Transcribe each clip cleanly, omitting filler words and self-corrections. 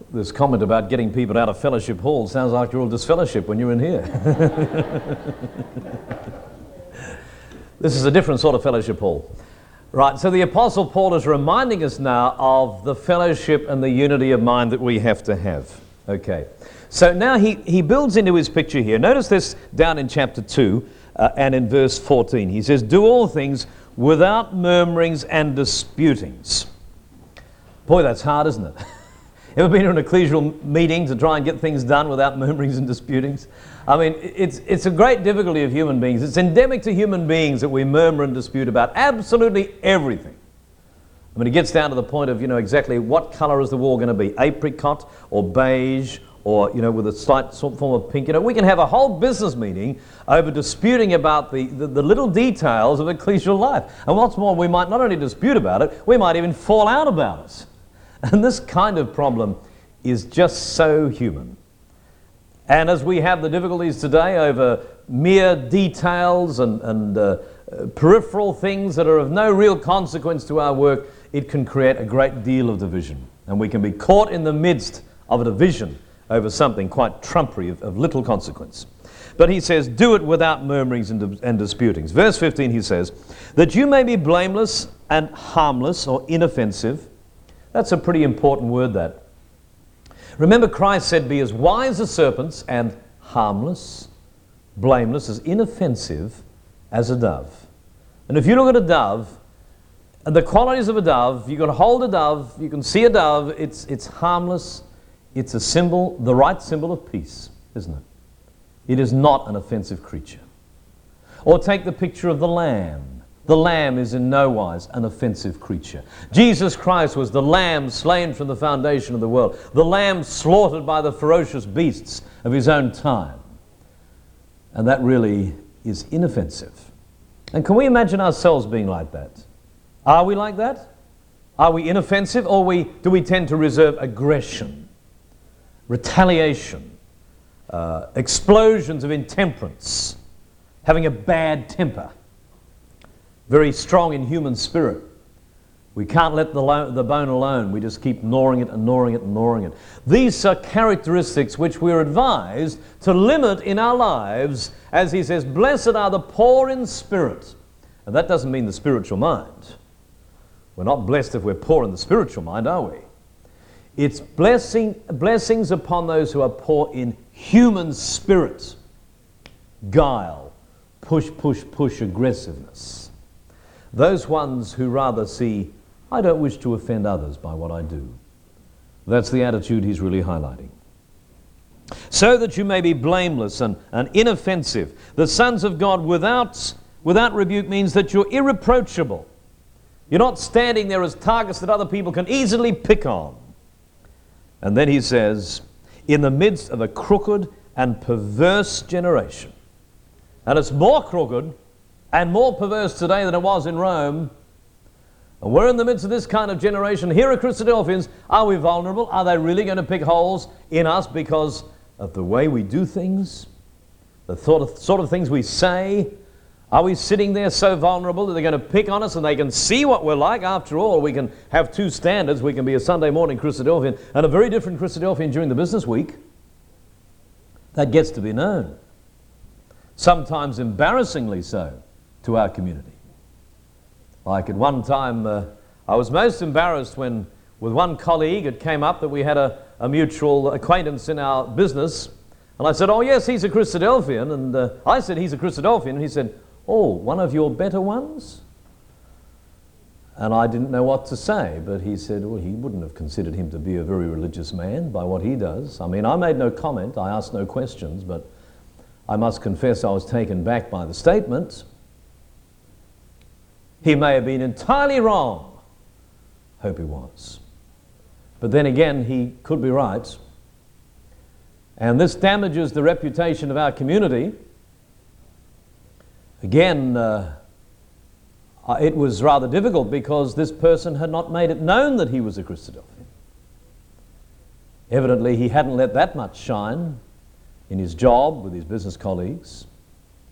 this comment about getting people out of fellowship hall. Sounds like you're all disfellowship when you're in here. This is a different sort of fellowship hall. Right, so the Apostle Paul is reminding us now of the fellowship and the unity of mind that we have to have. Okay, so now he builds into his picture here. Notice this down in chapter 2 and in verse 14. He says, do all things without murmurings and disputings. Boy, that's hard, isn't it? Ever been to an ecclesial meeting to try and get things done without murmurings and disputings? I mean, it's a great difficulty of human beings. It's endemic to human beings that we murmur and dispute about absolutely everything. I mean, it gets down to the point of, exactly what color is the wall going to be? Apricot or beige or, with a slight form of pink. We can have a whole business meeting over disputing about the little details of ecclesial life. And what's more, we might not only dispute about it, we might even fall out about it. And this kind of problem is just so human. And as we have the difficulties today over mere details and peripheral things that are of no real consequence to our work, it can create a great deal of division. And we can be caught in the midst of a division over something quite trumpery of little consequence. But he says, do it without murmurings and disputings. Verse 15 he says, that you may be blameless and harmless or inoffensive. That's a pretty important word, that. Remember, Christ said, be as wise as serpents and harmless, blameless, as inoffensive as a dove. And if you look at a dove, and the qualities of a dove, you can hold a dove, you can see a dove, it's harmless, it's a symbol, the right symbol of peace, isn't it? It is not an offensive creature. Or take the picture of the lamb. The lamb is in no wise an offensive creature. Jesus Christ was the lamb slain from the foundation of the world. The lamb slaughtered by the ferocious beasts of his own time. And that really is inoffensive. And can we imagine ourselves being like that? Are we like that? Are we inoffensive, or do we tend to reserve aggression, retaliation, explosions of intemperance, having a bad temper? Very strong in human spirit. We can't let the bone alone. We just keep gnawing it and gnawing it and gnawing it. These are characteristics which we're advised to limit in our lives, as he says, blessed are the poor in spirit. And that doesn't mean the spiritual mind. We're not blessed if we're poor in the spiritual mind, are we? It's blessings upon those who are poor in human spirit. Guile, push aggressiveness. Those ones who rather see, I don't wish to offend others by what I do. That's the attitude he's really highlighting. So that you may be blameless and inoffensive. The sons of God without rebuke means that you're irreproachable. You're not standing there as targets that other people can easily pick on. And then he says, in the midst of a crooked and perverse generation. And it's more crooked and more perverse today than it was in Rome. And we're in the midst of this kind of generation. Here are Christadelphians. Are we vulnerable? Are they really going to pick holes in us because of the way we do things? The sort of things we say? Are we sitting there so vulnerable that they're going to pick on us and they can see what we're like? After all, we can have two standards. We can be a Sunday morning Christadelphian and a very different Christadelphian during the business week. That gets to be known. Sometimes embarrassingly so to our community. Like at one time, I was most embarrassed when, with one colleague, it came up that we had a mutual acquaintance in our business. And I said, oh yes, he's a Christadelphian. And I said, he's a Christadelphian. And he said, oh, one of your better ones? And I didn't know what to say, but he said, well, he wouldn't have considered him to be a very religious man by what he does. I mean, I made no comment, I asked no questions, but I must confess I was taken back by the statement. He may have been entirely wrong. Hope he was. But then again, he could be right. And this damages the reputation of our community. Again, it was rather difficult because this person had not made it known that he was a Christadelphian. Evidently, he hadn't let that much shine in his job with his business colleagues.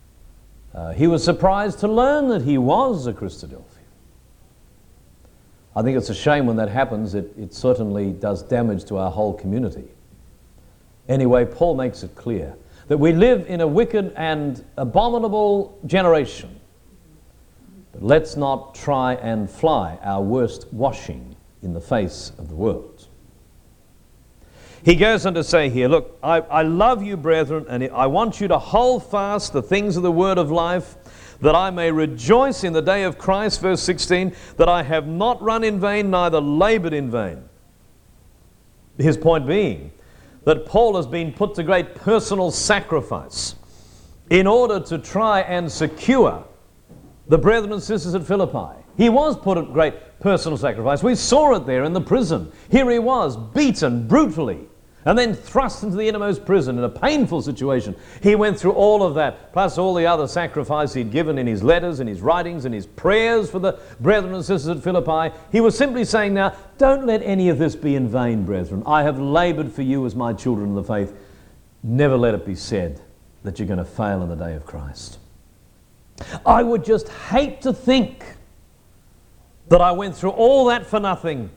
He was surprised to learn that he was a Christadelphian. I think it's a shame when that happens. It certainly does damage to our whole community. Anyway, Paul makes it clear that we live in a wicked and abominable generation. But let's not try and fly our worst washing in the face of the world. He goes on to say here, look, I love you, brethren, and I want you to hold fast the things of the word of life, that I may rejoice in the day of Christ, verse 16, that I have not run in vain, neither labored in vain. His point being that Paul has been put to great personal sacrifice in order to try and secure the brethren and sisters at Philippi. He was put at great personal sacrifice. We saw it there in the prison. Here he was, beaten brutally, and then thrust into the innermost prison in a painful situation. He went through all of that, plus all the other sacrifice he'd given in his letters, in his writings, in his prayers for the brethren and sisters at Philippi. He was simply saying now, don't let any of this be in vain, brethren. I have labored for you as my children in the faith. Never let it be said that you're going to fail in the day of Christ. I would just hate to think that I went through all that for nothing,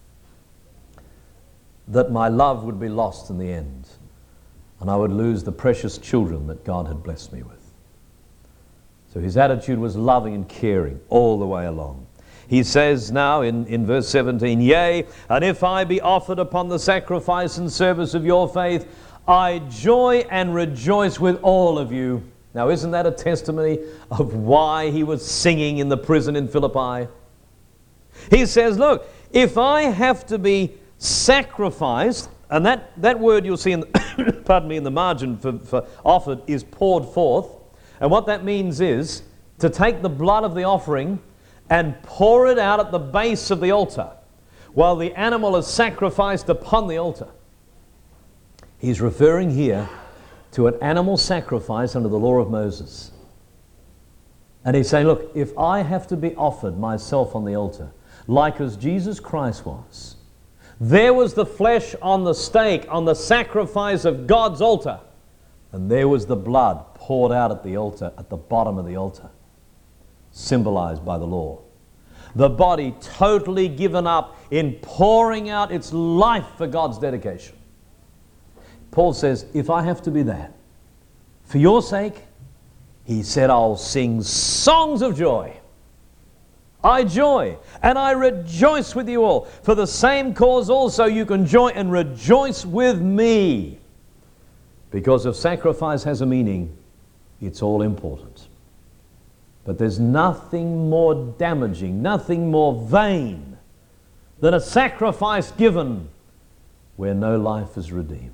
that my love would be lost in the end, and I would lose the precious children that God had blessed me with. So his attitude was loving and caring all the way along. He says now in verse 17, yea, and if I be offered upon the sacrifice and service of your faith, I joy and rejoice with all of you. Now, isn't that a testimony of why he was singing in the prison in Philippi? He says, look, if I have to be sacrificed, and that word you'll see in the, pardon me, in the margin for offered is poured forth, and what that means is to take the blood of the offering and pour it out at the base of the altar while the animal is sacrificed upon the altar. He's referring here to an animal sacrifice under the law of Moses. And he's saying, look, if I have to be offered myself on the altar, like as Jesus Christ was, there was the flesh on the stake, on the sacrifice of God's altar, and there was the blood poured out at the altar, at the bottom of the altar, symbolized by the law. The body totally given up in pouring out its life for God's dedication. Paul says, if I have to be that, for your sake, he said, I'll sing songs of joy. I joy, and I rejoice with you all. For the same cause also you can joy and rejoice with me. Because if sacrifice has a meaning, it's all important. But there's nothing more damaging, nothing more vain than a sacrifice given where no life is redeemed.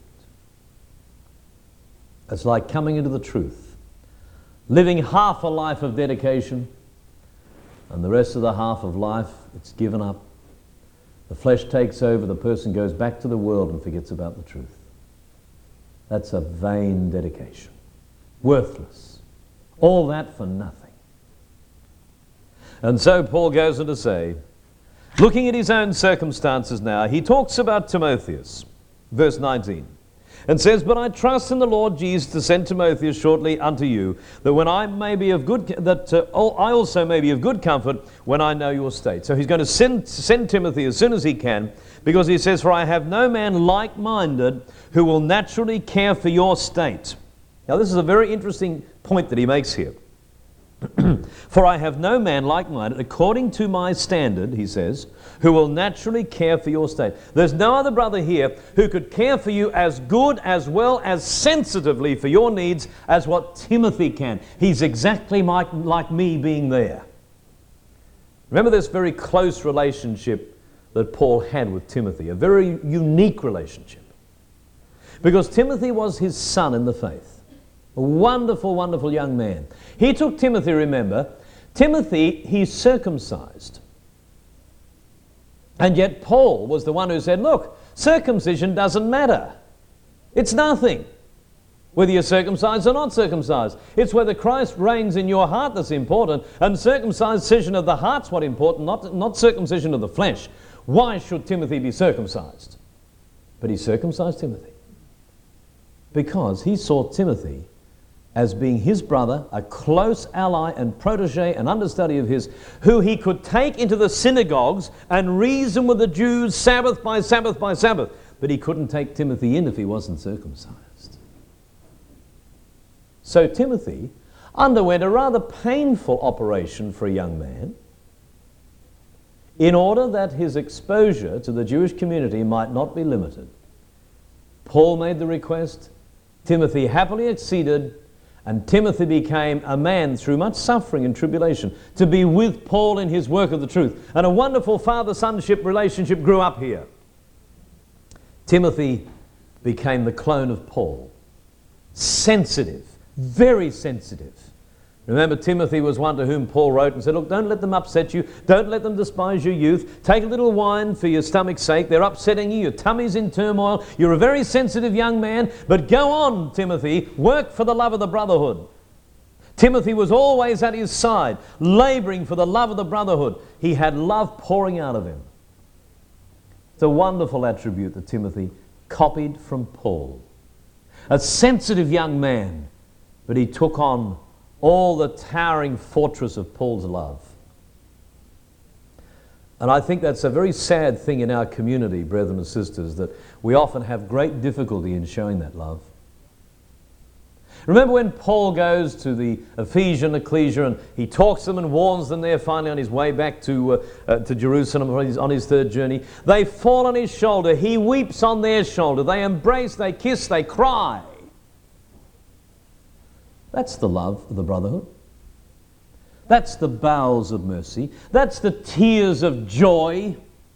It's like coming into the truth, living half a life of dedication, and the rest of the half of life, it's given up. The flesh takes over, the person goes back to the world and forgets about the truth. That's a vain dedication. Worthless. All that for nothing. And so Paul goes on to say, looking at his own circumstances now, he talks about Timotheus, verse 19. And says, but I trust in the Lord Jesus to send Timotheus shortly unto you, that when I may be of good, I also may be of good comfort when I know your state. So he's going to send Timothy as soon as he can, because he says, for I have no man like-minded who will naturally care for your state. Now this is a very interesting point that he makes here. For I have no man like-minded, according to my standard, he says, who will naturally care for your state. There's no other brother here who could care for you as good, as well, as sensitively for your needs as what Timothy can. He's exactly like me being there. Remember this very close relationship that Paul had with Timothy, a very unique relationship. Because Timothy was his son in the faith. A wonderful, wonderful young man. He took Timothy, remember. Timothy, he's circumcised. And yet Paul was the one who said, look, circumcision doesn't matter. It's nothing. Whether you're circumcised or not circumcised. It's whether Christ reigns in your heart that's important. And circumcision of the heart's what's important, not circumcision of the flesh. Why should Timothy be circumcised? But he circumcised Timothy. Because he saw Timothy as being his brother, a close ally and protege and understudy of his, who he could take into the synagogues and reason with the Jews Sabbath by Sabbath by Sabbath. But he couldn't take Timothy in if he wasn't circumcised. So Timothy underwent a rather painful operation for a young man in order that his exposure to the Jewish community might not be limited. Paul made the request, Timothy happily acceded, and Timothy became a man through much suffering and tribulation to be with Paul in his work of the truth. And a wonderful father-sonship relationship grew up here. Timothy became the clone of Paul. Sensitive, very sensitive. Remember, Timothy was one to whom Paul wrote and said, look, don't let them upset you. Don't let them despise your youth. Take a little wine for your stomach's sake. They're upsetting you. Your tummy's in turmoil. You're a very sensitive young man. But go on, Timothy. Work for the love of the brotherhood. Timothy was always at his side, laboring for the love of the brotherhood. He had love pouring out of him. It's a wonderful attribute that Timothy copied from Paul. A sensitive young man, but he took on all the towering fortress of Paul's love. And I think that's a very sad thing in our community, brethren and sisters, that we often have great difficulty in showing that love. Remember when Paul goes to the Ephesian ecclesia and he talks to them and warns them there finally on his way back to Jerusalem on his third journey. They fall on his shoulder. He weeps on their shoulder. They embrace, they kiss, they cry. That's the love of the brotherhood. That's the bowels of mercy. That's the tears of joy.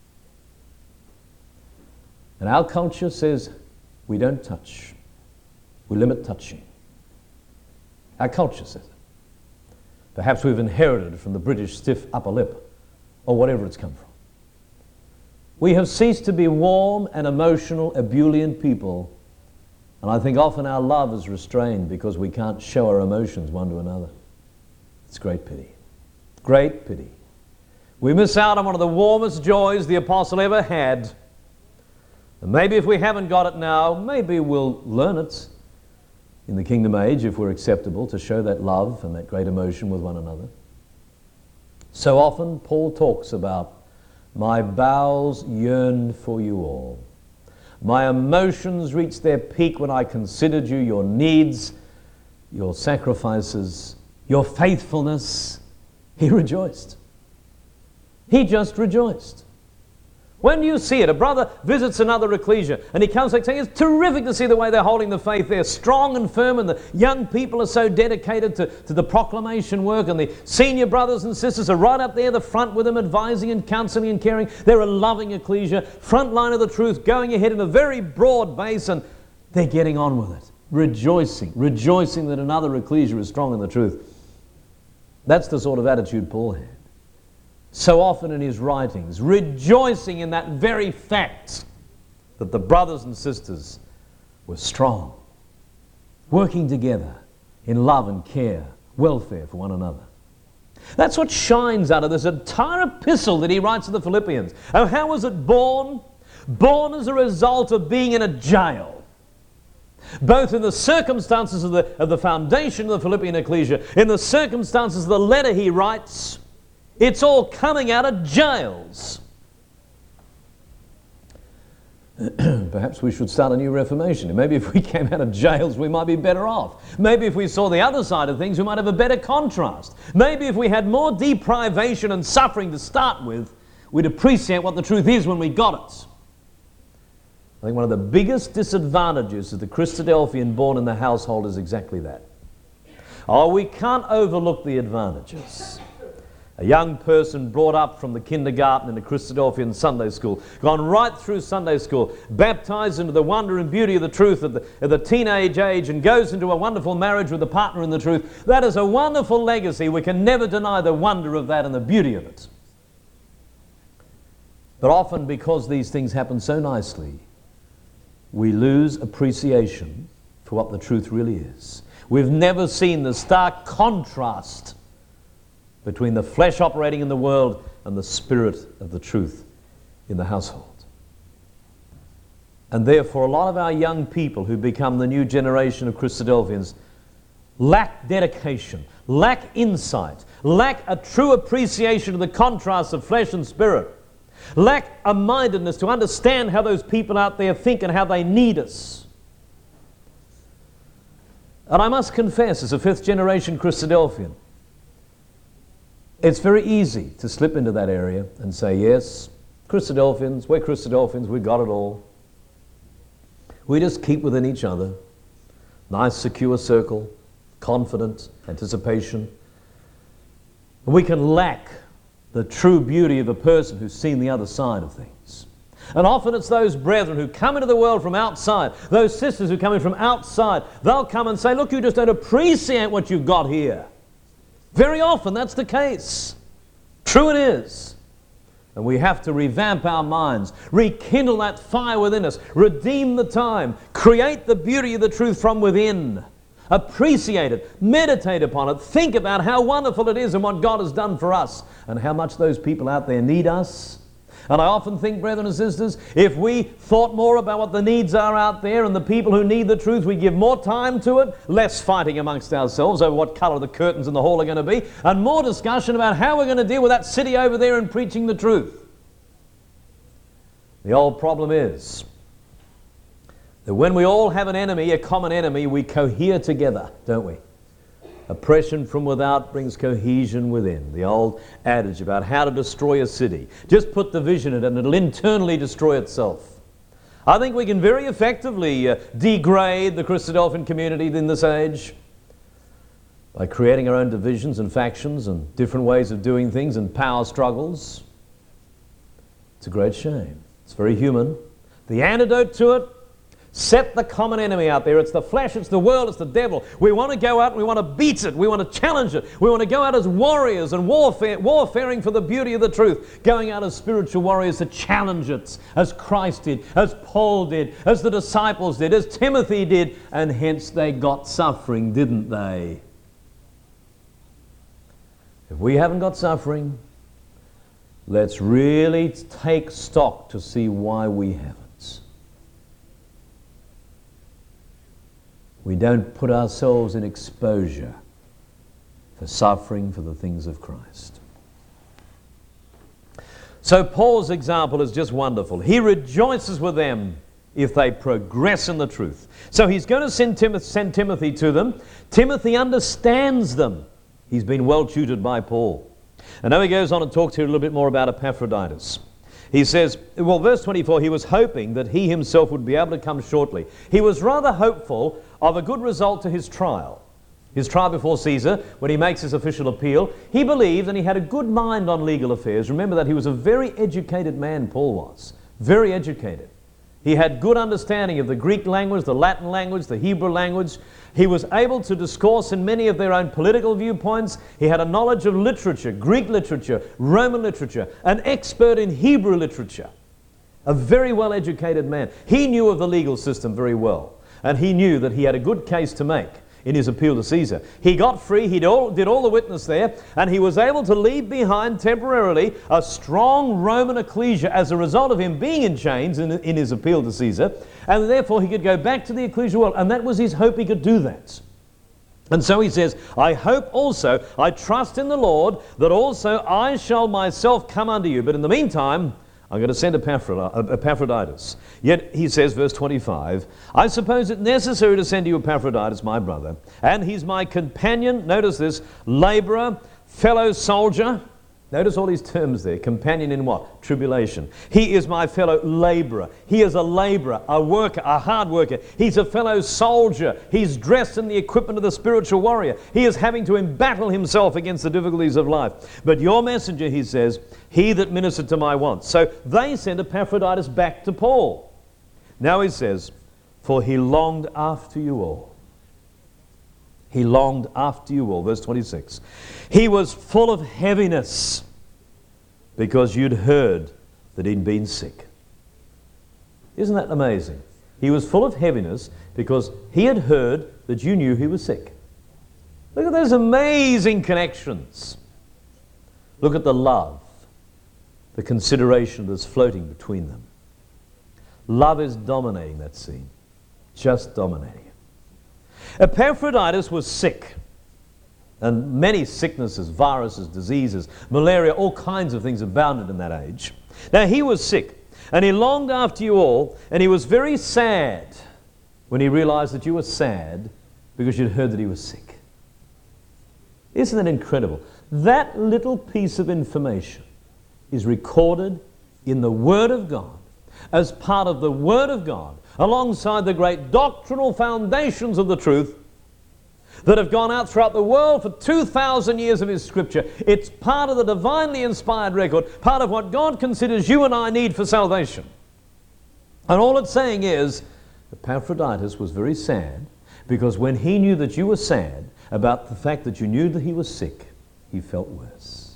And our culture says we don't touch. We limit touching. Our culture says it. Perhaps we've inherited from the British stiff upper lip or whatever it's come from. We have ceased to be warm and emotional, ebullient people. And I think often our love is restrained because we can't show our emotions one to another. It's great pity. Great pity. We miss out on one of the warmest joys the apostle ever had. And maybe if we haven't got it now, maybe we'll learn it in the kingdom age if we're acceptable to show that love and that great emotion with one another. So often Paul talks about, my bowels yearn for you all. My emotions reached their peak when I considered you, your needs, your sacrifices, your faithfulness. He rejoiced. He just rejoiced. When you see it, a brother visits another ecclesia and he comes back saying, it's terrific to see the way they're holding the faith. They're strong and firm and the young people are so dedicated to the proclamation work, and the senior brothers and sisters are right up there the front with them, advising and counseling and caring. They're a loving ecclesia, front line of the truth, going ahead in a very broad base, and they're getting on with it. Rejoicing that another ecclesia is strong in the truth. That's the sort of attitude Paul had. So often in his writings, rejoicing in that very fact that the brothers and sisters were strong, working together in love and care, welfare for one another. That's what shines out of this entire epistle that he writes to the Philippians. Oh, how was it born? Born as a result of being in a jail. Both in the circumstances of the foundation of the Philippian ecclesia, in the circumstances of the letter he writes, it's all coming out of jails. Perhaps we should start a new reformation. Maybe if we came out of jails, we might be better off. Maybe if we saw the other side of things, we might have a better contrast. Maybe if we had more deprivation and suffering to start with, we'd appreciate what the truth is when we got it. I think one of the biggest disadvantages of the Christadelphian born in the household is exactly that. Oh, we can't overlook the advantages. A young person brought up from the kindergarten in a Christadelphian Sunday school, gone right through Sunday school, baptized into the wonder and beauty of the truth at the teenage age, and goes into a wonderful marriage with a partner in the truth. That is a wonderful legacy. We can never deny the wonder of that and the beauty of it. But often, because these things happen so nicely, we lose appreciation for what the truth really is. We've never seen the stark contrast between the flesh operating in the world and the spirit of the truth in the household. And therefore, a lot of our young people who become the new generation of Christadelphians lack dedication, lack insight, lack a true appreciation of the contrast of flesh and spirit, lack a mindedness to understand how those people out there think and how they need us. And I must confess, as a fifth-generation Christadelphian, it's very easy to slip into that area and say, yes, Christadelphians, we got it all. We just keep within each other. Nice, secure circle, confident, anticipation. And we can lack the true beauty of a person who's seen the other side of things. And often it's those brethren who come into the world from outside, those sisters who come in from outside, they'll come and say, look, you just don't appreciate what you've got here. Very often that's the case. True it is. And we have to revamp our minds, rekindle that fire within us, redeem the time, create the beauty of the truth from within, appreciate it, meditate upon it, think about how wonderful it is and what God has done for us and how much those people out there need us. And I often think, brethren and sisters, if we thought more about what the needs are out there and the people who need the truth, we'd give more time to it, less fighting amongst ourselves over what colour the curtains in the hall are going to be, and more discussion about how we're going to deal with that city over there and preaching the truth. The old problem is that when we all have an enemy, a common enemy, we cohere together, don't we? Oppression from without brings cohesion within. The old adage about how to destroy a city. Just put division in it and it'll internally destroy itself. I think we can very effectively degrade the Christadelphian community in this age by creating our own divisions and factions and different ways of doing things and power struggles. It's a great shame. It's very human. The antidote to it, set the common enemy out there. It's the flesh, it's the world, it's the devil. We want to go out and we want to beat it. We want to challenge it. We want to go out as warriors and warfaring for the beauty of the truth. Going out as spiritual warriors to challenge it, as Christ did, as Paul did, as the disciples did, as Timothy did, and hence they got suffering, didn't they? If we haven't got suffering, let's really take stock to see why we haven't. We don't put ourselves in exposure for suffering for the things of Christ. So Paul's example is just wonderful. He rejoices with them if they progress in the truth. So he's going to send Timothy to them. Timothy understands them. He's been well tutored by Paul. And now he goes on and talks here a little bit more about Epaphroditus. He says, well, verse 24, he was hoping that he himself would be able to come shortly. He was rather hopeful of a good result to his trial. His trial before Caesar, when he makes his official appeal, he believed and he had a good mind on legal affairs. Remember that he was a very educated man, Paul was. Very educated. He had good understanding of the Greek language, the Latin language, the Hebrew language. He was able to discourse in many of their own political viewpoints. He had a knowledge of literature, Greek literature, Roman literature, an expert in Hebrew literature. A very well-educated man. He knew of the legal system very well, and he knew that he had a good case to make in his appeal to Caesar. He got free, did all the witness there, and he was able to leave behind temporarily a strong Roman ecclesia as a result of him being in chains in his appeal to Caesar, and therefore he could go back to the ecclesial world, and that was his hope he could do that. And so he says, I hope also, I trust in the Lord, that also I shall myself come unto you. But in the meantime, I'm going to send Epaphroditus. Yet, he says, verse 25, I suppose it necessary to send you Epaphroditus, my brother, and he's my companion, notice this, laborer, fellow soldier. Notice all these terms there. Companion in what? Tribulation. He is my fellow laborer. He is a laborer, a worker, a hard worker. He's a fellow soldier. He's dressed in the equipment of the spiritual warrior. He is having to embattle himself against the difficulties of life. But your messenger, he says, he that ministered to my wants. So they send Epaphroditus back to Paul. Now he says, for he longed after you all. He longed after you all. Verse 26. He was full of heaviness because you'd heard that he'd been sick. Isn't that amazing? He was full of heaviness because he had heard that you knew he was sick. Look at those amazing connections. Look at the love, the consideration that's floating between them. Love is dominating that scene. Just dominating it. Epaphroditus was sick. And many sicknesses, viruses, diseases, malaria, all kinds of things abounded in that age. Now he was sick, and he longed after you all, and he was very sad when he realized that you were sad because you'd heard that he was sick. Isn't that incredible? That little piece of information is recorded in the Word of God as part of the Word of God, alongside the great doctrinal foundations of the truth that have gone out throughout the world for 2,000 years of His Scripture. It's part of the divinely inspired record, part of what God considers you and I need for salvation. And all it's saying is, Epaphroditus was very sad because when he knew that you were sad about the fact that you knew that he was sick, he felt worse.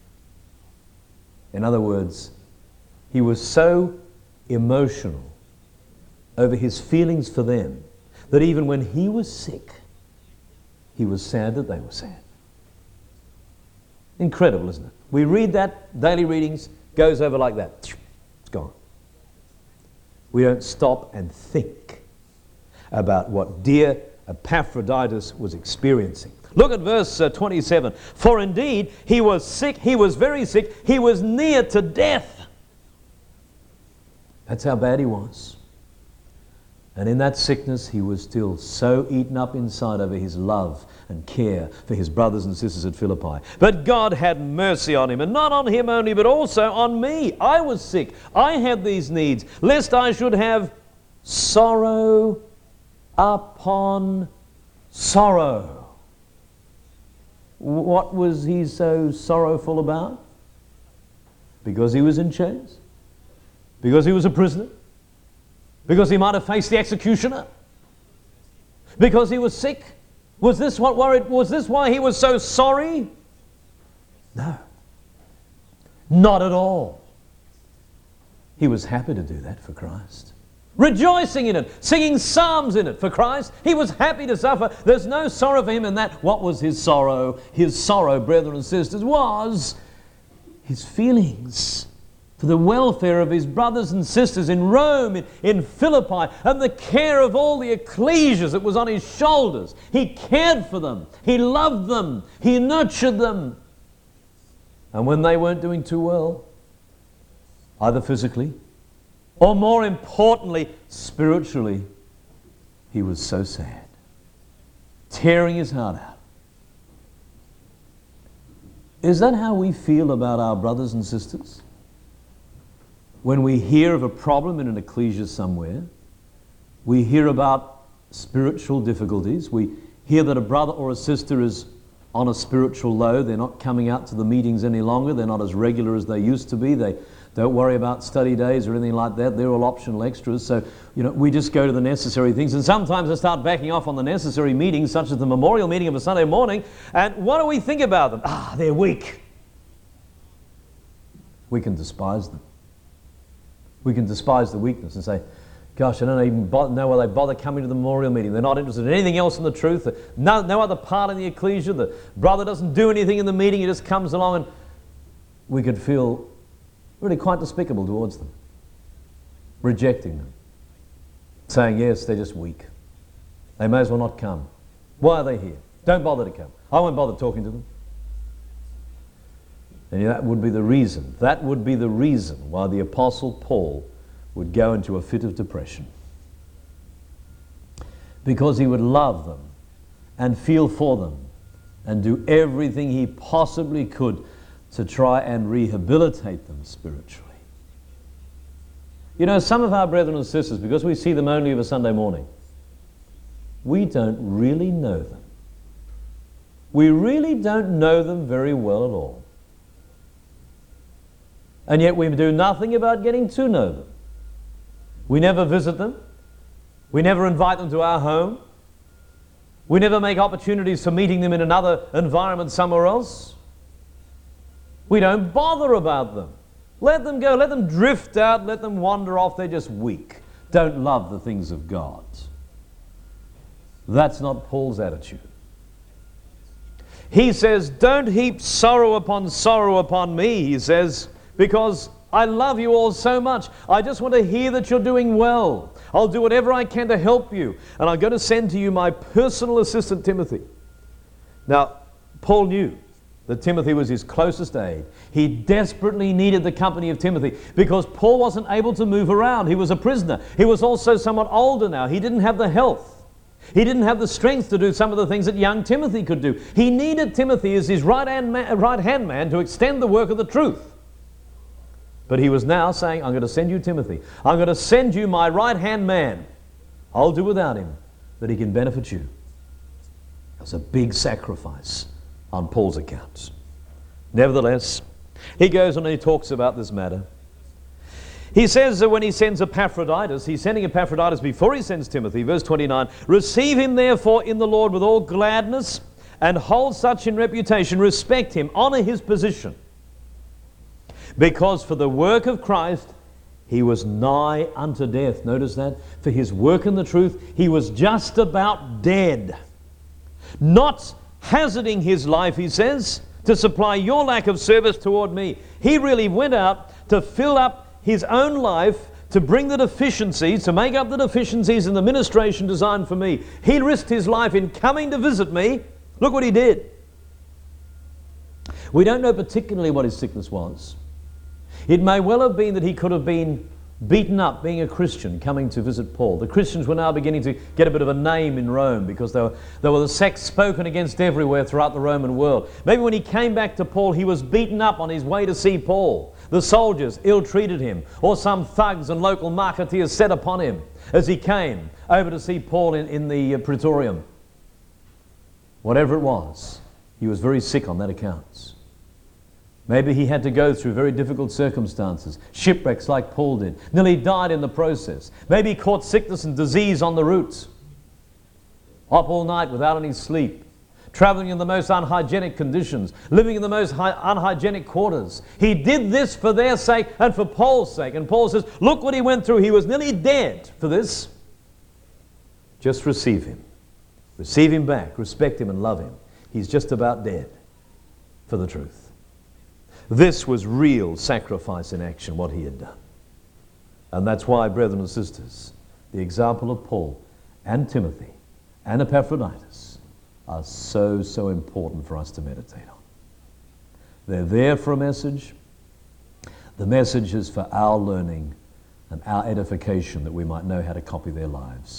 In other words, he was so emotional over his feelings for them that even when he was sick, he was sad that they were sad. Incredible, isn't it? We read that, daily readings, goes over like that. It's gone. We don't stop and think about what dear Epaphroditus was experiencing. Look at verse 27. For indeed, he was sick, he was very sick, he was near to death. That's how bad he was. And in that sickness, he was still so eaten up inside over his love and care for his brothers and sisters at Philippi. But God had mercy on him, and not on him only, but also on me. I was sick. I had these needs, lest I should have sorrow upon sorrow. What was he so sorrowful about? Because he was in chains? Because he was a prisoner? Because he might have faced the executioner? Because he was sick? Was this what worried? Was this why he was so sorry? No. Not at all. He was happy to do that for Christ. Rejoicing in it, singing psalms in it for Christ. He was happy to suffer. There's no sorrow for him in that. What was his sorrow? His sorrow, brethren and sisters, was his feelings for the welfare of his brothers and sisters in Rome, in Philippi, and the care of all the ecclesias that was on his shoulders. He cared for them. He loved them. He nurtured them. And when they weren't doing too well, either physically or, more importantly, spiritually, he was so sad, tearing his heart out. Is that how we feel about our brothers and sisters? When we hear of a problem in an ecclesia somewhere, we hear about spiritual difficulties, we hear that a brother or a sister is on a spiritual low, they're not coming out to the meetings any longer, they're not as regular as they used to be, they don't worry about study days or anything like that, they're all optional extras, so we just go to the necessary things, and sometimes I start backing off on the necessary meetings, such as the memorial meeting of a Sunday morning, and what do we think about them? They're weak. We can despise them. We can despise the weakness and say, gosh, I don't even know why they bother coming to the memorial meeting. They're not interested in anything else in the truth. No other part in the ecclesia. The brother doesn't do anything in the meeting. He just comes along, and we could feel really quite despicable towards them, rejecting them, saying, yes, they're just weak. They may as well not come. Why are they here? Don't bother to come. I won't bother talking to them. And that would be the reason. That would be the reason why the Apostle Paul would go into a fit of depression. Because he would love them and feel for them and do everything he possibly could to try and rehabilitate them spiritually. Some of our brethren and sisters, because we see them only of a Sunday morning, we don't really know them. We really don't know them very well at all. And yet we do nothing about getting to know them. We never visit them. We never invite them to our home. We never make opportunities for meeting them in another environment somewhere else. We don't bother about them. Let them go. Let them drift out. Let them wander off. They're just weak. Don't love the things of God. That's not Paul's attitude. He says, don't heap sorrow upon me, he says, because I love you all so much. I just want to hear that you're doing well. I'll do whatever I can to help you. And I'm going to send to you my personal assistant, Timothy. Now, Paul knew that Timothy was his closest aid. He desperately needed the company of Timothy because Paul wasn't able to move around. He was a prisoner. He was also somewhat older now. He didn't have the health. He didn't have the strength to do some of the things that young Timothy could do. He needed Timothy as his right-hand man to extend the work of the truth. But he was now saying, I'm going to send you Timothy. I'm going to send you my right-hand man. I'll do without him, but he can benefit you. That's a big sacrifice on Paul's account. Nevertheless, he goes on and he talks about this matter. He says that when he sends Epaphroditus, he's sending Epaphroditus before he sends Timothy. Verse 29, receive him therefore in the Lord with all gladness, and hold such in reputation, respect him, honor his position. Because for the work of Christ, he was nigh unto death. Notice that. For his work in the truth, he was just about dead. Not hazarding his life, he says, to supply your lack of service toward me. He really went out to fill up his own life, to bring the deficiencies, to make up the deficiencies in the ministration designed for me. He risked his life in coming to visit me. Look what he did. We don't know particularly what his sickness was. It may well have been that he could have been beaten up being a Christian coming to visit Paul. The Christians were now beginning to get a bit of a name in Rome because they were the sects spoken against everywhere throughout the Roman world. Maybe when he came back to Paul, he was beaten up on his way to see Paul. The soldiers ill-treated him, or some thugs and local marketeers set upon him as he came over to see Paul in the Praetorium. Whatever it was, he was very sick on that account. Maybe he had to go through very difficult circumstances, shipwrecks like Paul did. Nearly died in the process. Maybe he caught sickness and disease on the route. Up all night without any sleep. Traveling in the most unhygienic conditions. Living in the most unhygienic quarters. He did this for their sake and for Paul's sake. And Paul says, look what he went through. He was nearly dead for this. Just receive him. Receive him back. Respect him and love him. He's just about dead for the truth. This was real sacrifice in action, what he had done. And that's why, brethren and sisters, the example of Paul and Timothy and Epaphroditus are so, so important for us to meditate on. They're there for a message. The message is for our learning and our edification, that we might know how to copy their lives.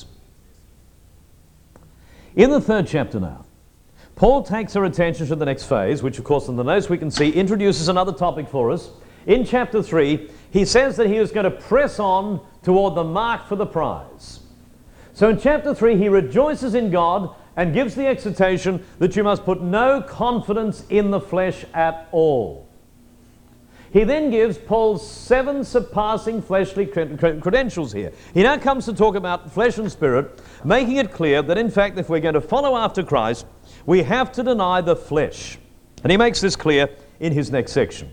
In the 3rd chapter now, Paul takes our attention to the next phase, which of course in the notes we can see introduces another topic for us. In chapter 3, he says that he is going to press on toward the mark for the prize. So in chapter 3, he rejoices in God and gives the exhortation that you must put no confidence in the flesh at all. He then gives Paul's 7 surpassing fleshly credentials here. He now comes to talk about flesh and spirit, making it clear that in fact if we're going to follow after Christ, we have to deny the flesh. And he makes this clear in his next section.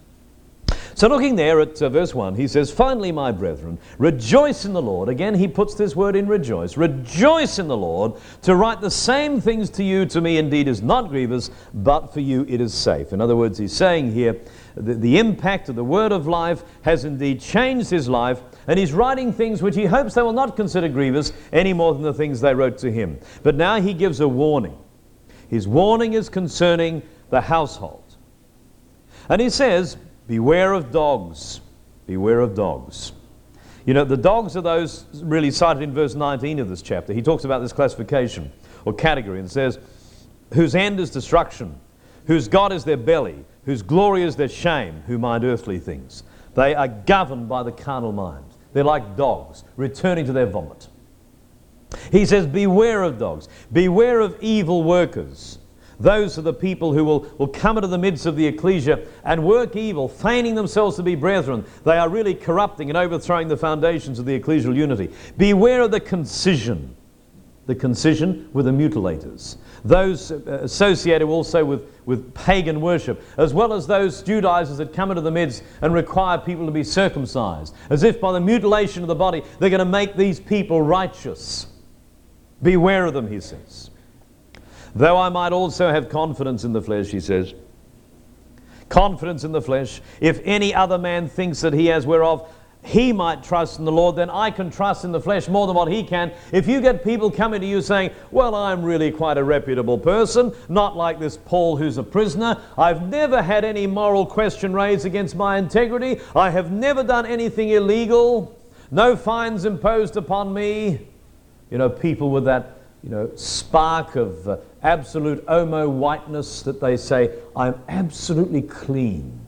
So looking there at verse 1, he says, finally, my brethren, rejoice in the Lord. Again, he puts this word in rejoice. Rejoice in the Lord. To write the same things to you, to me indeed is not grievous, but for you it is safe. In other words, he's saying here, the impact of the word of life has indeed changed his life, and he's writing things which he hopes they will not consider grievous any more than the things they wrote to him. But now he gives a warning. His warning is concerning the household. And he says, beware of dogs. Beware of dogs. You know, the dogs are those really cited in verse 19 of this chapter. He talks about this classification or category and says, whose end is destruction, whose God is their belly, whose glory is their shame, who mind earthly things. They are governed by the carnal mind. They're like dogs, returning to their vomit. He says, beware of dogs. Beware of evil workers. Those are the people who will come into the midst of the ecclesia and work evil, feigning themselves to be brethren. They are really corrupting and overthrowing the foundations of the ecclesial unity. Beware of the concision with the mutilators. Those associated also with pagan worship, as well as those Judaizers that come into the midst and require people to be circumcised, as if by the mutilation of the body they're going to make these people righteous. Beware of them, he says. Though I might also have confidence in the flesh, he says. Confidence in the flesh. If any other man thinks that he has whereof he might trust in the Lord, then I can trust in the flesh more than what he can. If you get people coming to you saying, well, I'm really quite a reputable person, not like this Paul who's a prisoner. I've never had any moral question raised against my integrity. I have never done anything illegal. No fines imposed upon me. You know, people with that, spark of absolute homo whiteness that they say, I'm absolutely clean.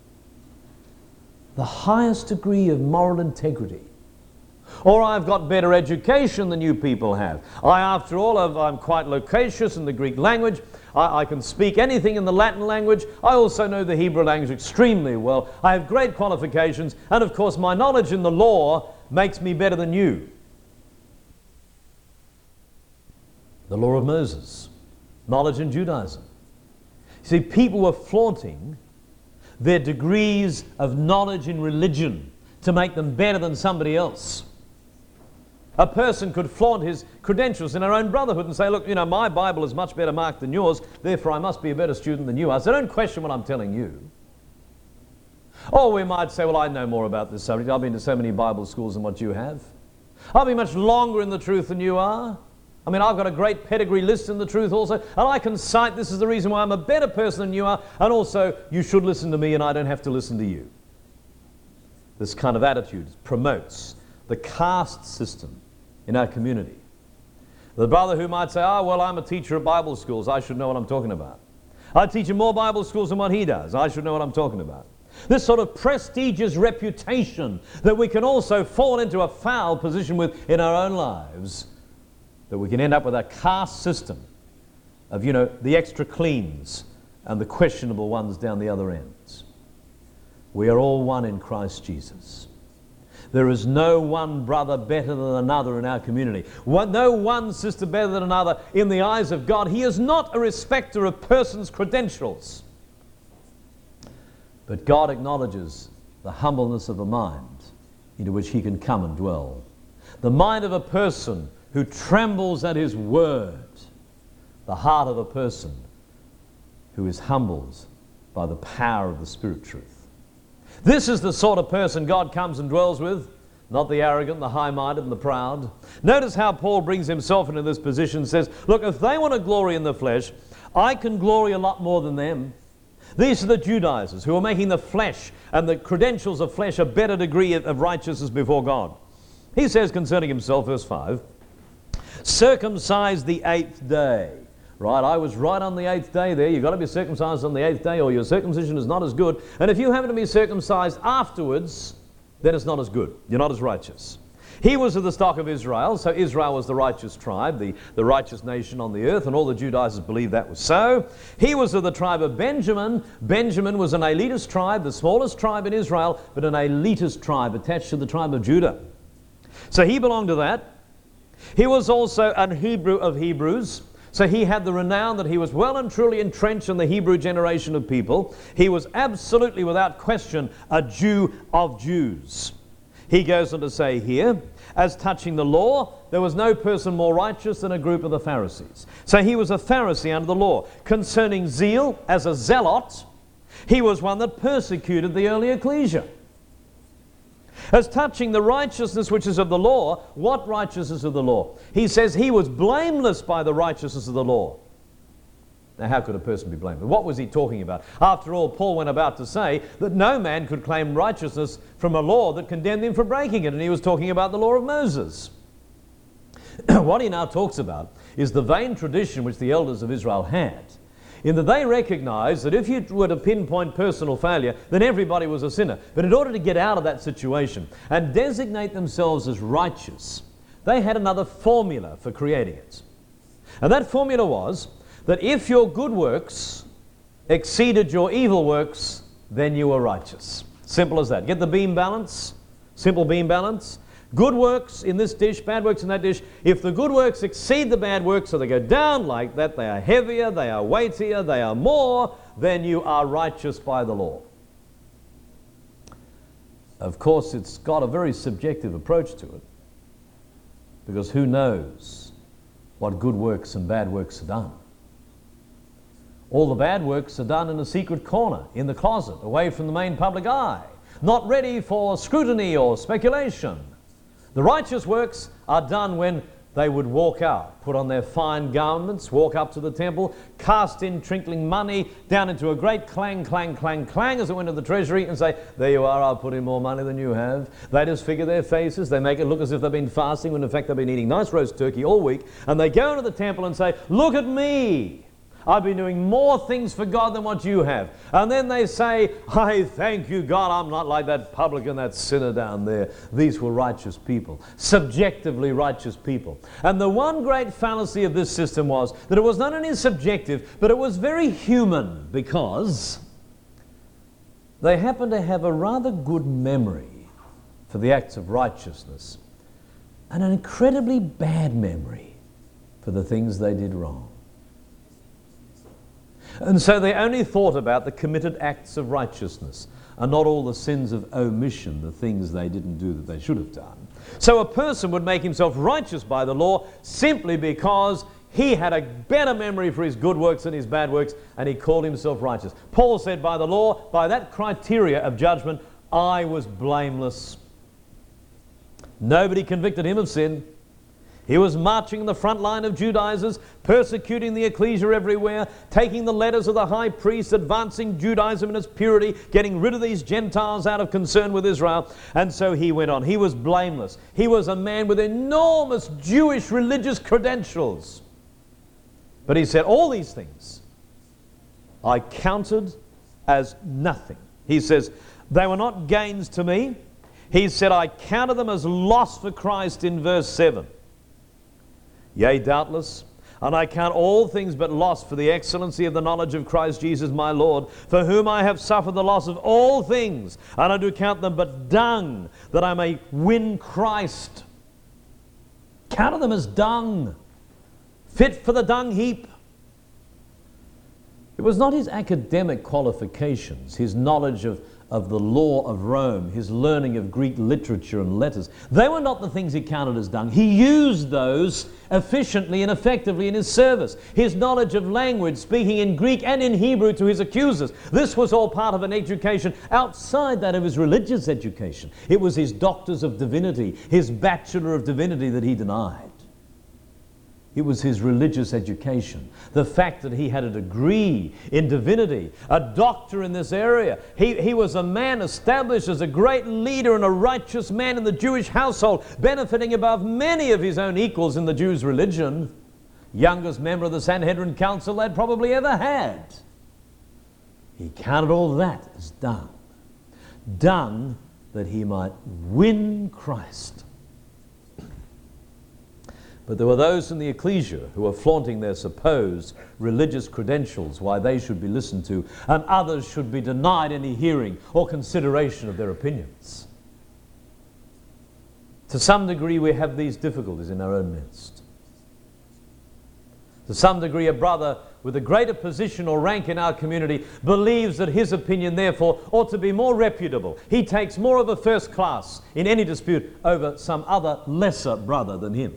The highest degree of moral integrity. Or I've got better education than you people have. After all, I'm quite loquacious in the Greek language. I can speak anything in the Latin language. I also know the Hebrew language extremely well. I have great qualifications. And of course, my knowledge in the law makes me better than you. The law of Moses. Knowledge in Judaism. See, people were flaunting their degrees of knowledge in religion to make them better than somebody else. A person could flaunt his credentials in our own brotherhood and say, look, my Bible is much better marked than yours, therefore I must be a better student than you are. So don't question what I'm telling you. Or we might say, well, I know more about this subject. I've been to so many Bible schools than what you have. I'll be much longer in the truth than you are. I've got a great pedigree list in the truth also, and I can cite this is the reason why I'm a better person than you are, and also you should listen to me and I don't have to listen to you. This kind of attitude promotes the caste system in our community. The brother who might say, well, I'm a teacher at Bible schools, I should know what I'm talking about. I teach in more Bible schools than what he does, I should know what I'm talking about. This sort of prestigious reputation that we can also fall into a foul position with in our own lives, that we can end up with a caste system of, the extra cleans and the questionable ones down the other ends. We are all one in Christ Jesus. There is no one brother better than another in our community. No one sister better than another in the eyes of God. He is not a respecter of persons' credentials. But God acknowledges the humbleness of a mind into which he can come and dwell. The mind of a person who trembles at his word, the heart of a person who is humbled by the power of the Spirit truth. This is the sort of person God comes and dwells with, not the arrogant, the high-minded, and the proud. Notice how Paul brings himself into this position, says, look, if they want to glory in the flesh, I can glory a lot more than them. These are the Judaizers who are making the flesh and the credentials of flesh a better degree of righteousness before God. He says concerning himself, verse 5, circumcised the 8th day. Right, I was right on the 8th day there. You've got to be circumcised on the 8th day or your circumcision is not as good. And if you happen to be circumcised afterwards, then it's not as good. You're not as righteous. He was of the stock of Israel, so Israel was the righteous tribe, the righteous nation on the earth, and all the Judaizers believed that was so. He was of the tribe of Benjamin. Benjamin was an elitist tribe, the smallest tribe in Israel, but an elitist tribe attached to the tribe of Judah. So he belonged to that. He was also an Hebrew of Hebrews. So he had the renown that he was well and truly entrenched in the Hebrew generation of people. He was absolutely, without question, a Jew of Jews. He goes on to say here, as touching the law, there was no person more righteous than a group of the Pharisees. So he was a Pharisee under the law. Concerning zeal, as a zealot, he was one that persecuted the early ecclesia. As touching the righteousness which is of the law, what righteousness of the law? He says he was blameless by the righteousness of the law. Now, how could a person be blameless? What was he talking about? After all, Paul went about to say that no man could claim righteousness from a law that condemned him for breaking it, and he was talking about the law of Moses. What he now talks about is the vain tradition which the elders of Israel had, in that they recognized that if you were to pinpoint personal failure, then everybody was a sinner. But in order to get out of that situation and designate themselves as righteous, they had another formula for creating it. And that formula was that if your good works exceeded your evil works, then you were righteous. Simple as that. Get the beam balance, simple beam balance. Good works in this dish, bad works in that dish. If the good works exceed the bad works, so they go down like that, they are heavier, they are weightier, they are more, then you are righteous by the law. Of course, it's got a very subjective approach to it, because who knows what good works and bad works are done? All the bad works are done in a secret corner, in the closet, away from the main public eye. not ready for scrutiny or speculation. The righteous works are done when they would walk out, put on their fine garments, walk up to the temple, cast in trinkling money down into a great clang, clang, clang, clang as it went to the treasury and say, there you are, I'll put in more money than you have. They disfigure their faces. They make it look as if they've been fasting when in fact they've been eating nice roast turkey all week. And they go into the temple and say, look at me. I've been doing more things for God than what you have. And then they say, I thank you, God, I'm not like that publican, that sinner down there. These were righteous people, subjectively righteous people. And the one great fallacy of this system was that it was not only subjective, but it was very human, because they happened to have a rather good memory for the acts of righteousness and an incredibly bad memory for the things they did wrong. And so they only thought about the committed acts of righteousness and not all the sins of omission, the things they didn't do that they should have done. So a person would make himself righteous by the law simply because he had a better memory for his good works than his bad works, and he called himself righteous. Paul said, by the law, by that criteria of judgment, I was blameless. Nobody convicted him of sin. He was marching in the front line of Judaizers, persecuting the ecclesia everywhere, taking the letters of the high priest, advancing Judaism in its purity, getting rid of these Gentiles out of concern with Israel. And so he went on. He was blameless. He was a man with enormous Jewish religious credentials. But he said, all these things I counted as nothing. He says, they were not gains to me. He said, I counted them as loss for Christ in verse 7. Yea, doubtless, and I count all things but loss for the excellency of the knowledge of Christ Jesus my Lord, for whom I have suffered the loss of all things, and I do count them but dung, that I may win Christ. Counted them as dung, fit for the dung heap. It was not his academic qualifications, his knowledge of the law of Rome, his learning of Greek literature and letters. They were not the things he counted as dung. He used those efficiently and effectively in his service. His knowledge of language, speaking in Greek and in Hebrew to his accusers. This was all part of an education outside that of his religious education. It was his doctors of divinity, his bachelor of divinity that he denied. It was his religious education. The fact that he had a degree in divinity, a doctor in this area. He was a man established as a great leader and a righteous man in the Jewish household, benefiting above many of his own equals in the Jews' religion. Youngest member of the Sanhedrin Council they'd probably ever had. He counted all that as dung. Dung that he might win Christ. But there were those in the ecclesia who were flaunting their supposed religious credentials, why they should be listened to, and others should be denied any hearing or consideration of their opinions. To some degree, we have these difficulties in our own midst. To some degree, a brother with a greater position or rank in our community believes that his opinion, therefore, ought to be more reputable. He takes more of a first class in any dispute over some other lesser brother than him.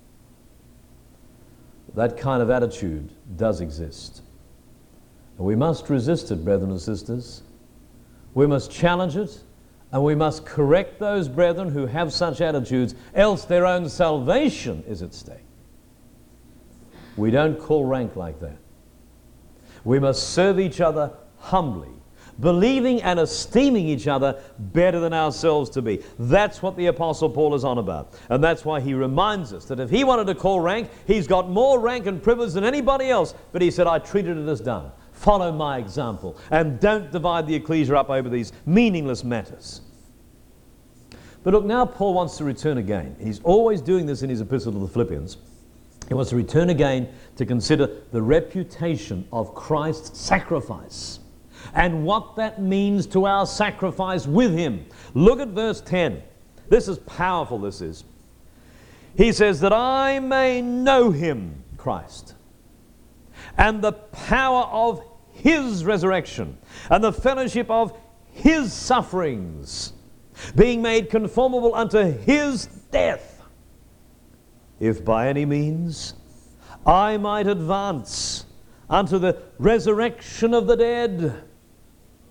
That kind of attitude does exist. And we must resist it, brethren and sisters. We must challenge it, and we must correct those brethren who have such attitudes, else their own salvation is at stake. We don't call rank like that. We must serve each other humbly, believing and esteeming each other better than ourselves to be. That's what the Apostle Paul is on about. And that's why he reminds us that if he wanted to call rank, he's got more rank and privilege than anybody else. But he said, I treated it as dung. Follow my example and don't divide the ecclesia up over these meaningless matters. But look, now Paul wants to return again. He's always doing this in his epistle to the Philippians. He wants to return again to consider the reputation of Christ's sacrifice and what that means to our sacrifice with him. Look at verse 10. This is powerful, this is. He says, that I may know him, Christ, and the power of his resurrection, and the fellowship of his sufferings, being made conformable unto his death, if by any means I might advance unto the resurrection of the dead.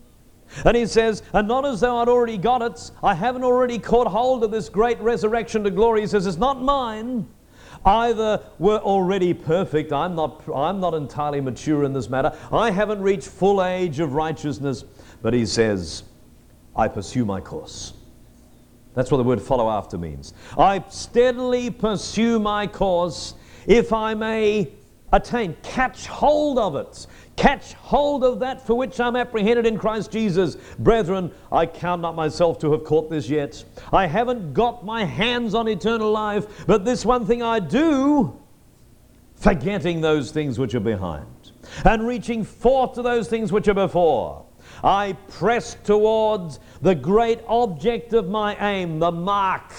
And he says, and not as though I'd already got it, I haven't already caught hold of this great resurrection to glory. He says, it's not mine. Either we're already perfect, I'm not entirely mature in this matter, I haven't reached full age of righteousness, but he says, I pursue my course. That's what the word follow after means. I steadily pursue my course, if I may attain, catch hold of it. Catch hold of that for which I'm apprehended in Christ Jesus. Brethren, I count not myself to have caught this yet. I haven't got my hands on eternal life, but this one thing I do, forgetting those things which are behind, and reaching forth to those things which are before. I press towards the great object of my aim, the mark,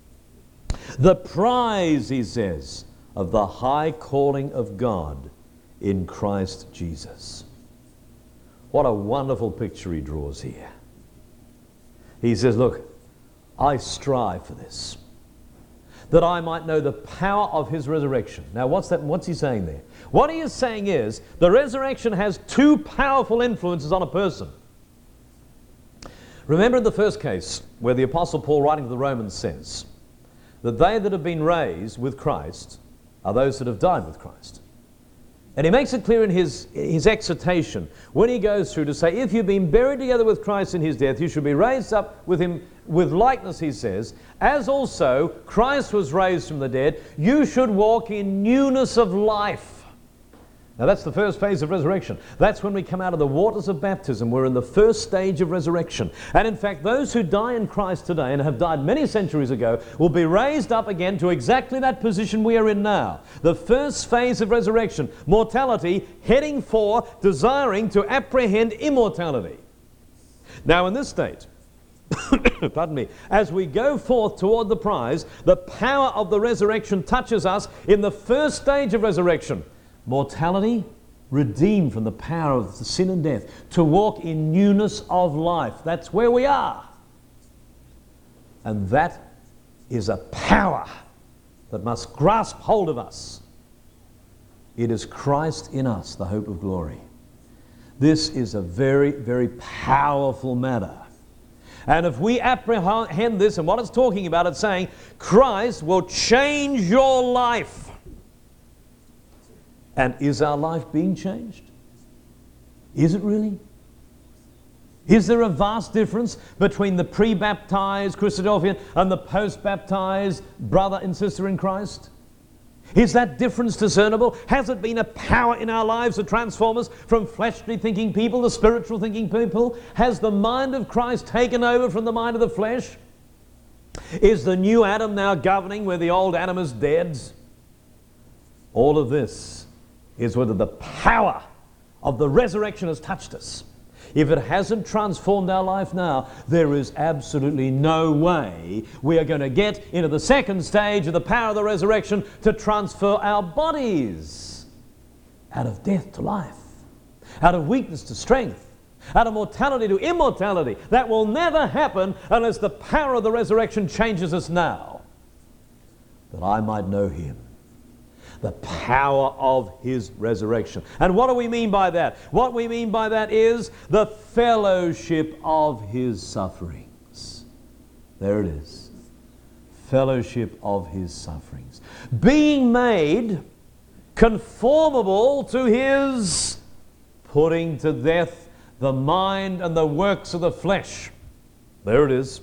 the prize, he says, of the high calling of God in Christ Jesus. What a wonderful picture he draws here. He says, look, I strive for this, that I might know the power of his resurrection. Now what's he saying there? What he is saying is, the resurrection has two powerful influences on a person. Remember in the first case, where the Apostle Paul, writing to the Romans, says that they that have been raised with Christ are those that have died with Christ. And he makes it clear in his exhortation, when he goes through to say, if you've been buried together with Christ in his death, you should be raised up with him with likeness, he says, as also Christ was raised from the dead, you should walk in newness of life. Now that's the first phase of resurrection. That's when we come out of the waters of baptism. We're in the first stage of resurrection. And in fact, those who die in Christ today and have died many centuries ago will be raised up again to exactly that position we are in now. The first phase of resurrection, mortality, heading for, desiring to apprehend immortality. Now in this state, pardon me, as we go forth toward the prize, the power of the resurrection touches us in the first stage of resurrection. Mortality, redeemed from the power of sin and death, to walk in newness of life. That's where we are. And that is a power that must grasp hold of us. It is Christ in us, the hope of glory. This is a very, very powerful matter. And if we apprehend this, and what it's talking about, it's saying Christ will change your life. And is our life being changed? Is it really? Is there a vast difference between the pre-baptized Christadelphian and the post-baptized brother and sister in Christ? Is that difference discernible? Has it been a power in our lives to transform us from fleshly thinking people to spiritual thinking people? Has the mind of Christ taken over from the mind of the flesh? Is the new Adam now governing where the old Adam is dead? All of this is whether the power of the resurrection has touched us. If it hasn't transformed our life now, there is absolutely no way we are going to get into the second stage of the power of the resurrection to transfer our bodies out of death to life, out of weakness to strength, out of mortality to immortality. That will never happen unless the power of the resurrection changes us now, that I might know him. The power of his resurrection. And what do we mean by that? What we mean by that is the fellowship of his sufferings. There it is. Fellowship of his sufferings. Being made conformable to his putting to death the mind and the works of the flesh. There it is.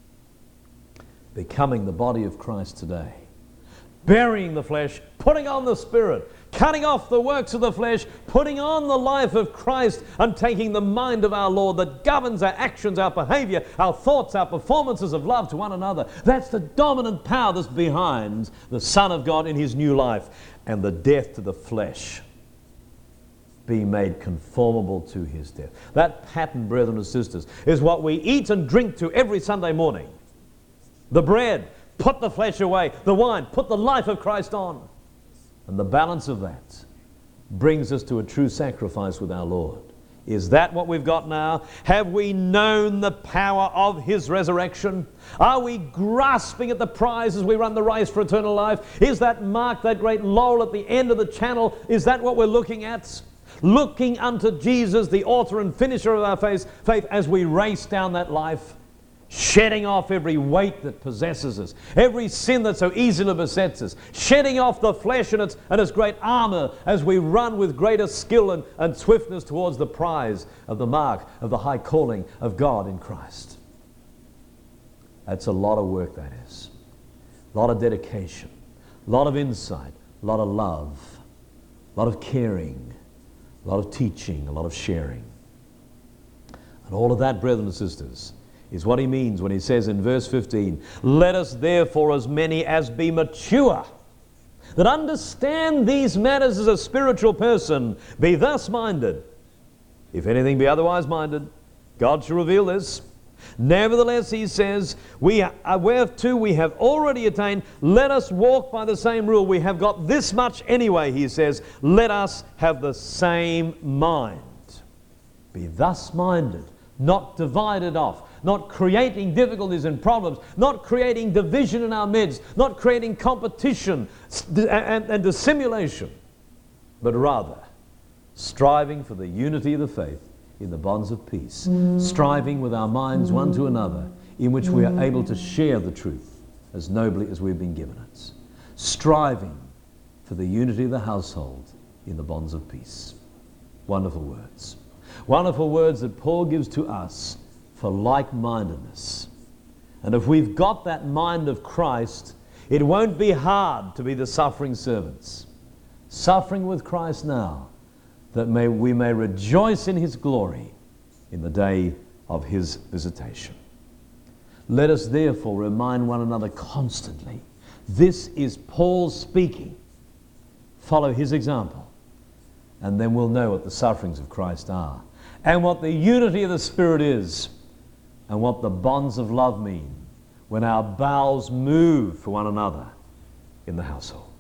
Becoming the body of Christ today. Burying the flesh, putting on the Spirit, cutting off the works of the flesh, putting on the life of Christ, and taking the mind of our Lord that governs our actions, our behavior, our thoughts, our performances of love to one another. That's the dominant power that's behind the Son of God in his new life, and the death to the flesh, being made conformable to his death. That pattern, brethren and sisters, is what we eat and drink to every Sunday morning. The bread, put the flesh away. The wine, put the life of Christ on. And the balance of that brings us to a true sacrifice with our Lord. Is that what we've got now? Have we known the power of his resurrection? Are we grasping at the prize as we run the race for eternal life? Is that mark, that great laurel at the end of the channel, is that what we're looking at? looking unto Jesus, the author and finisher of our faith, as we race down that life, shedding off every weight that possesses us, every sin that so easily besets us, shedding off the flesh and its great armor as we run with greater skill and swiftness towards the prize of the mark of the high calling of God in Christ. That's a lot of work, that is. A lot of dedication, a lot of insight, a lot of love, a lot of caring, a lot of teaching, a lot of sharing. And all of that, brethren and sisters, is what he means when he says in verse 15, let us therefore, as many as be mature, that understand these matters as a spiritual person, be thus minded. If anything be otherwise minded, God shall reveal this. Nevertheless, he says, whereto we have already attained, let us walk by the same rule. We have got this much anyway, he says. Let us have the same mind. Be thus minded, not divided off, not creating difficulties and problems, not creating division in our midst, not creating competition and dissimulation, but rather striving for the unity of the faith in the bonds of peace, striving with our minds one to another, in which we are able to share the truth as nobly as we've been given it, striving for the unity of the household in the bonds of peace. Wonderful words. Wonderful words that Paul gives to us for like-mindedness. And if we've got that mind of Christ, it won't be hard to be the suffering servants, suffering with Christ now, that we may rejoice in his glory in the day of his visitation. Let us therefore remind one another constantly. This is Paul speaking. Follow his example, and then we'll know what the sufferings of Christ are, and what the unity of the Spirit is, and what the bonds of love mean when our bowels move for one another in the household.